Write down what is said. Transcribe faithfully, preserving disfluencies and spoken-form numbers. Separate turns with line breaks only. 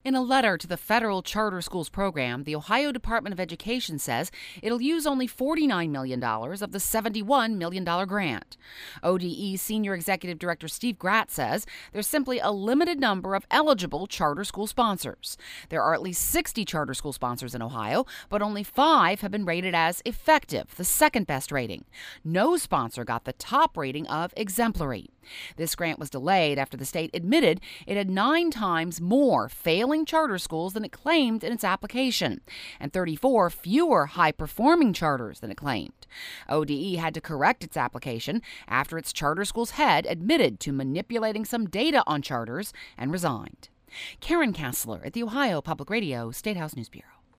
In a letter to the federal charter schools program, the Ohio Department of Education says it'll use only forty-nine million dollars of the seventy-one million dollars grant. O D E Senior Executive Director Steve Gratt says there's simply a limited number of eligible charter school sponsors. There are at least sixty charter school sponsors in Ohio, but only five have been rated as effective, the second best rating. No sponsor got the top rating of exemplary. This grant was delayed after the state admitted it had nine times more failing charter schools than it claimed in its application, and thirty-four fewer high-performing charters than it claimed. O D E had to correct its application after its charter school's head admitted to manipulating some data on charters and resigned. Karen Kassler at the Ohio Public Radio State House News Bureau.